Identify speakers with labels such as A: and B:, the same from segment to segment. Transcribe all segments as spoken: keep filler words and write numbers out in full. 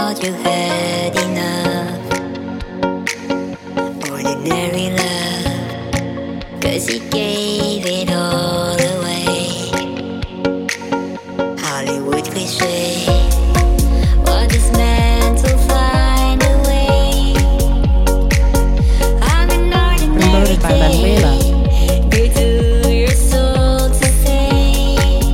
A: thought you had enough ordinary love, 'cause he gave it all away. Hollywood cliche, what is meant to find a way. I'm an ordinary day. Good to your soul to say.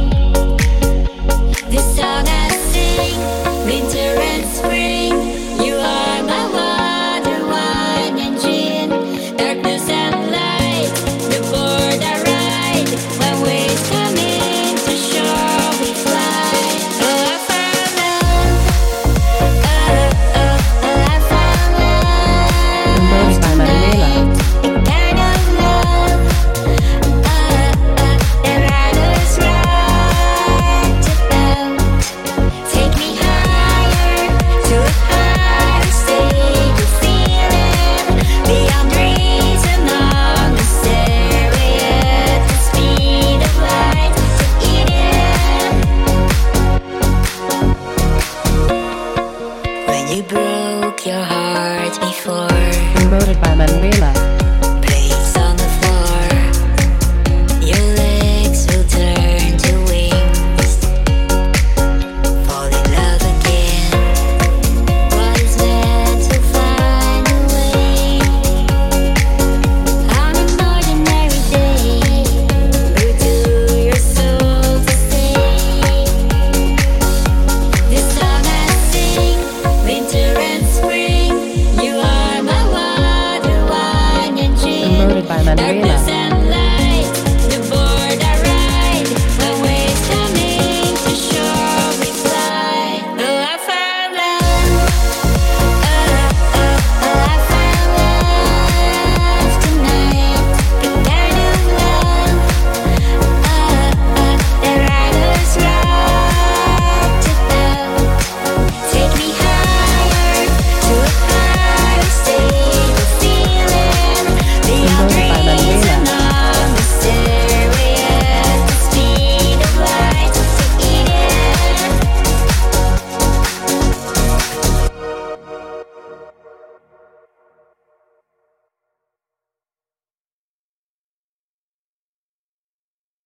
A: This song I sing, winter and spring. You are my water, wine and gin. Darkness and light, the board I ride. When waves come in to shore we fly. Oh, I found love. Oh, oh, oh, I found love.
B: Composed by Manuela.
A: A kind of love. Oh, oh, that riders right about. Take me higher to a higher state of feeling. Beyond reason on the stairway at the speed of light to Eden. When you broke your heart before,
B: Promoted by Manuela.
A: place on the floor, your legs will turn to wings. Fall in love again. What is meant to find a way. On an ordinary day, good to your soul to say. This song I sing, winter and spring. You are my water, wine and gin.
B: Promoted by Manuela.
A: Darkness